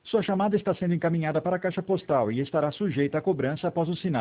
Sua chamada está sendo encaminhada para a caixa postal e estará sujeita a cobrança após o sinal.